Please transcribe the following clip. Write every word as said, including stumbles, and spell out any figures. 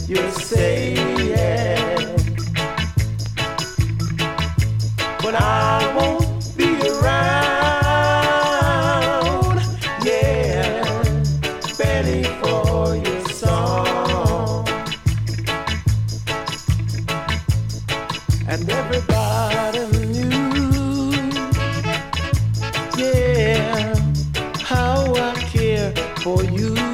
you're saying, but I won't be around, yeah, Benny, for your song. And everybody knew, yeah, how I care for you.